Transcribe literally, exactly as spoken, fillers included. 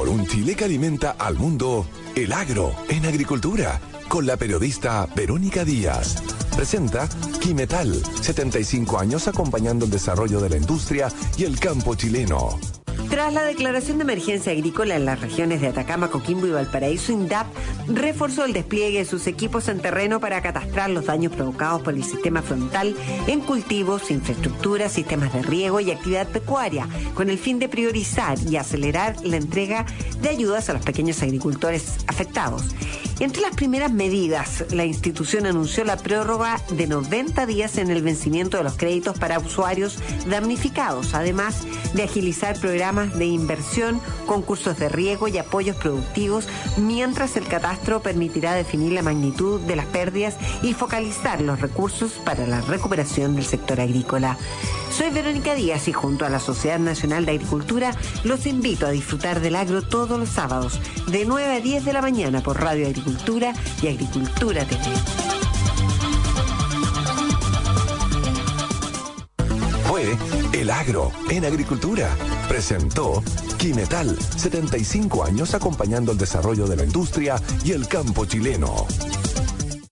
Por un Chile que alimenta al mundo, El Agro en Agricultura, con la periodista Verónica Díaz. Presenta Quimetal, setenta y cinco años acompañando el desarrollo de la industria y el campo chileno. Tras la declaración de emergencia agrícola en las regiones de Atacama, Coquimbo y Valparaíso, INDAP reforzó el despliegue de sus equipos en terreno para catastrar los daños provocados por el sistema frontal en cultivos, infraestructura, sistemas de riego y actividad pecuaria, con el fin de priorizar y acelerar la entrega de ayudas a los pequeños agricultores afectados. Entre las primeras medidas, la institución anunció la prórroga de noventa días en el vencimiento de los créditos para usuarios damnificados, además de agilizar programas de inversión, concursos de riego y apoyos productivos, mientras el catastro permitirá definir la magnitud de las pérdidas y focalizar los recursos para la recuperación del sector agrícola. Soy Verónica Díaz y junto a la Sociedad Nacional de Agricultura los invito a disfrutar del agro todos los sábados de nueve a diez de la mañana por Radio Agricultura y Agricultura T V. Fue El Agro en Agricultura. Presentó Quimetal, setenta y cinco años acompañando el desarrollo de la industria y el campo chileno.